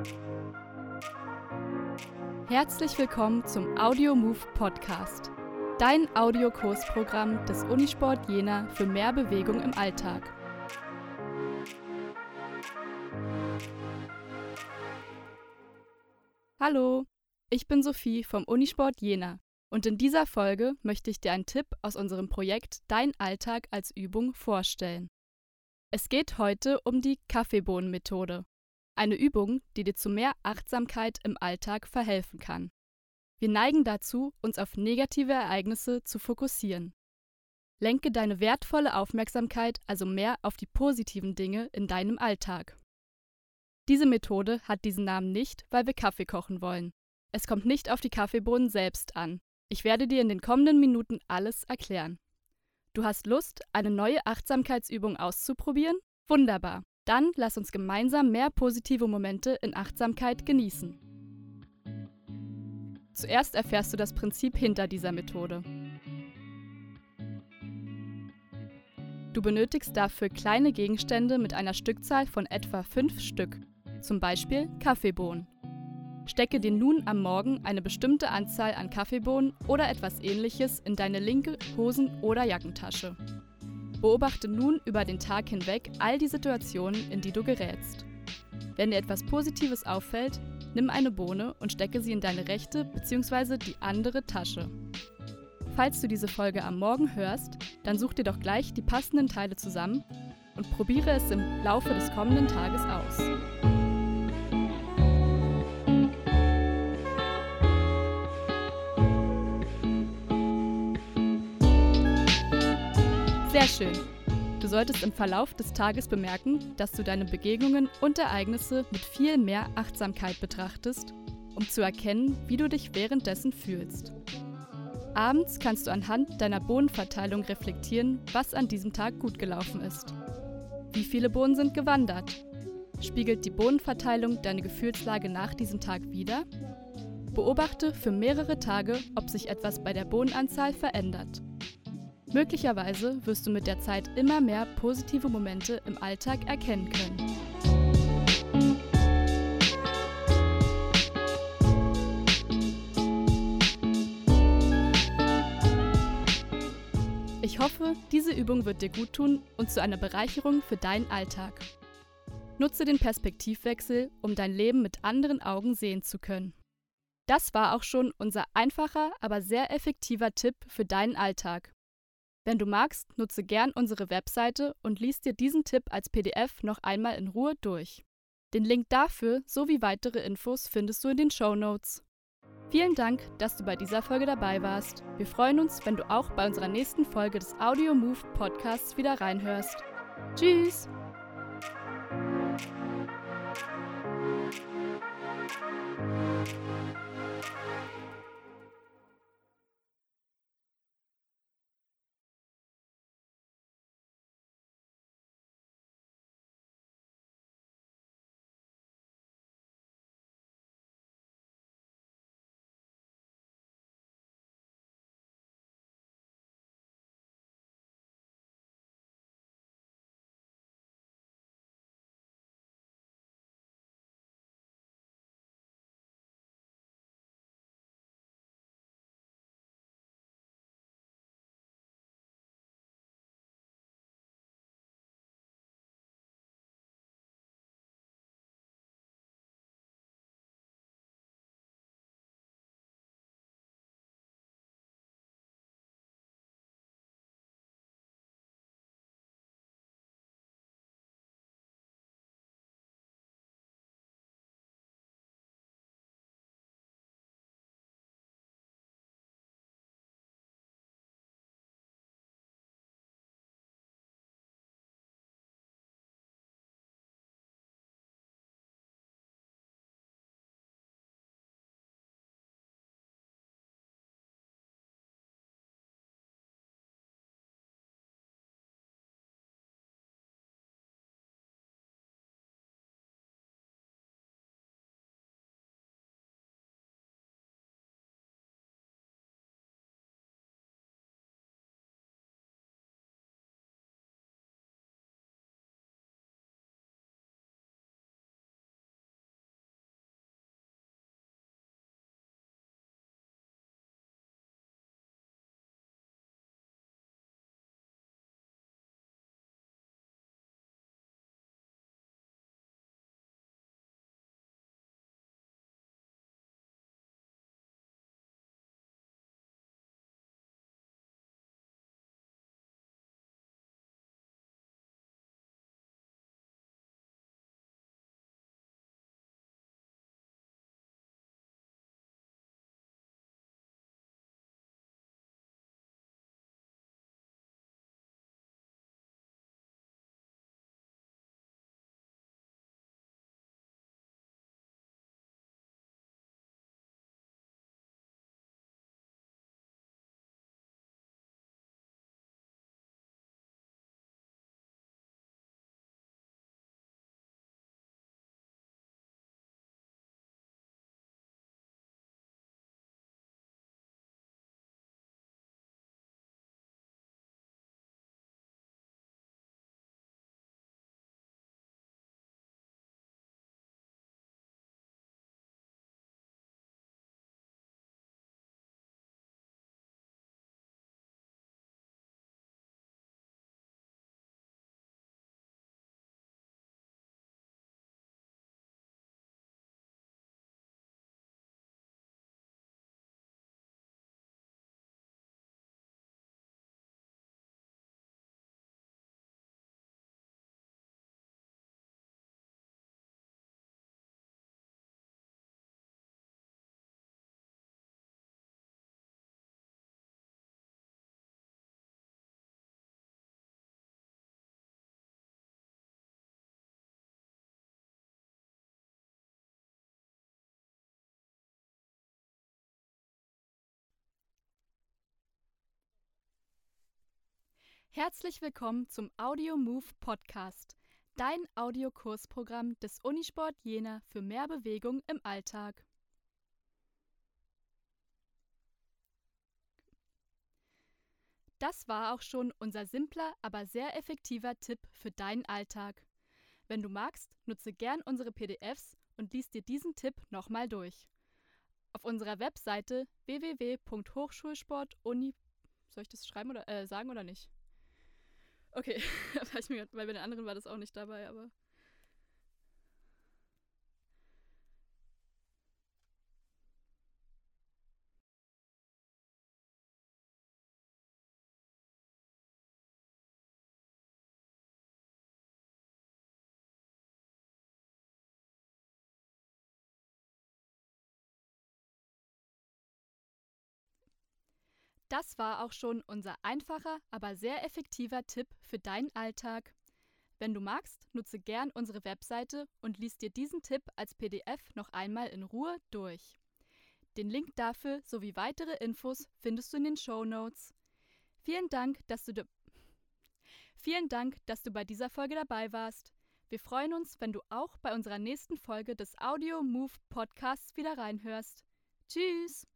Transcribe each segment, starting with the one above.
Herzlich willkommen zum Audio-Move Podcast, dein Audiokursprogramm des Unisport Jena für mehr Bewegung im Alltag. Hallo, ich bin Sophie vom Unisport Jena und in dieser Folge möchte ich dir einen Tipp aus unserem Projekt Dein Alltag als Übung vorstellen. Es geht heute um die Kaffeebohnen-Methode. Eine Übung, die dir zu mehr Achtsamkeit im Alltag verhelfen kann. Wir neigen dazu, uns auf negative Ereignisse zu fokussieren. Lenke deine wertvolle Aufmerksamkeit also mehr auf die positiven Dinge in deinem Alltag. Diese Methode hat diesen Namen nicht, weil wir Kaffee kochen wollen. Es kommt nicht auf die Kaffeebohnen selbst an. Ich werde dir in den kommenden Minuten alles erklären. Du hast Lust, eine neue Achtsamkeitsübung auszuprobieren? Wunderbar! Dann lass uns gemeinsam mehr positive Momente in Achtsamkeit genießen. Zuerst erfährst du das Prinzip hinter dieser Methode. Du benötigst dafür kleine Gegenstände mit einer Stückzahl von etwa 5 Stück, zum Beispiel Kaffeebohnen. Stecke dir nun am Morgen eine bestimmte Anzahl an Kaffeebohnen oder etwas Ähnliches in deine linke Hosen- oder Jackentasche. Beobachte nun über den Tag hinweg all die Situationen, in die du gerätst. Wenn dir etwas Positives auffällt, nimm eine Bohne und stecke sie in deine rechte bzw. die andere Tasche. Falls du diese Folge am Morgen hörst, dann such dir doch gleich die passenden Teile zusammen und probiere es im Laufe des kommenden Tages aus. Sehr schön! Du solltest im Verlauf des Tages bemerken, dass du deine Begegnungen und Ereignisse mit viel mehr Achtsamkeit betrachtest, um zu erkennen, wie du dich währenddessen fühlst. Abends kannst du anhand deiner Bohnenverteilung reflektieren, was an diesem Tag gut gelaufen ist. Wie viele Bohnen sind gewandert? Spiegelt die Bohnenverteilung deine Gefühlslage nach diesem Tag wider? Beobachte für mehrere Tage, ob sich etwas bei der Bohnenanzahl verändert. Möglicherweise wirst du mit der Zeit immer mehr positive Momente im Alltag erkennen können. Ich hoffe, diese Übung wird dir guttun und zu einer Bereicherung für deinen Alltag. Nutze den Perspektivwechsel, um dein Leben mit anderen Augen sehen zu können. Das war auch schon unser einfacher, aber sehr effektiver Tipp für deinen Alltag. Wenn du magst, nutze gern unsere Webseite und lies dir diesen Tipp als PDF noch einmal in Ruhe durch. Den Link dafür sowie weitere Infos findest du in den Shownotes. Vielen Dank, dass du bei dieser Folge dabei warst. Wir freuen uns, wenn du auch bei unserer nächsten Folge des Audio-Move Podcasts wieder reinhörst. Tschüss! Herzlich willkommen zum Audio Move Podcast, dein Audiokursprogramm des Unisport Jena für mehr Bewegung im Alltag. Das war auch schon unser simpler, aber sehr effektiver Tipp für deinen Alltag. Wenn du magst, nutze gern unsere PDFs und lies dir diesen Tipp nochmal durch. Auf unserer Webseite www.hochschulsportuni. Soll ich das schreiben oder sagen oder nicht? Okay, weil bei den anderen war das auch nicht dabei, aber. Das war auch schon unser einfacher, aber sehr effektiver Tipp für deinen Alltag. Wenn du magst, nutze gern unsere Webseite und lies dir diesen Tipp als PDF noch einmal in Ruhe durch. Den Link dafür sowie weitere Infos findest du in den Shownotes. Vielen Dank, dass du bei dieser Folge dabei warst. Wir freuen uns, wenn du auch bei unserer nächsten Folge des Audio Move Podcasts wieder reinhörst. Tschüss!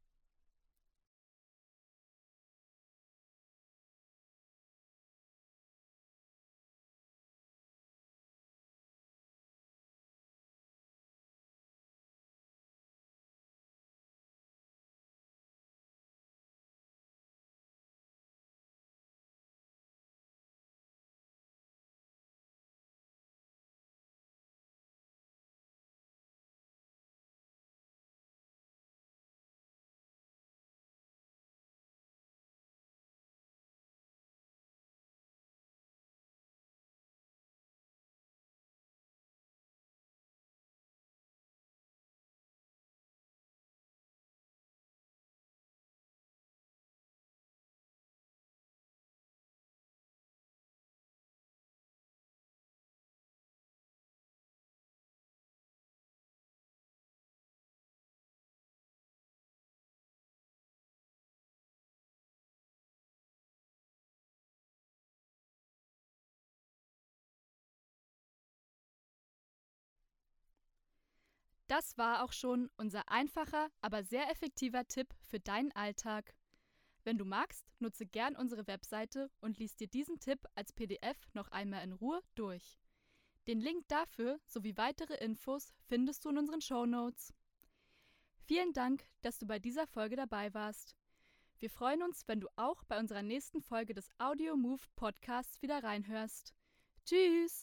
Das war auch schon unser einfacher, aber sehr effektiver Tipp für deinen Alltag. Wenn du magst, nutze gern unsere Webseite und lies dir diesen Tipp als PDF noch einmal in Ruhe durch. Den Link dafür sowie weitere Infos findest du in unseren Shownotes. Vielen Dank, dass du bei dieser Folge dabei warst. Wir freuen uns, wenn du auch bei unserer nächsten Folge des Audio Move Podcasts wieder reinhörst. Tschüss!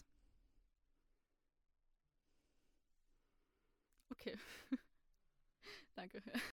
Okay. Danke.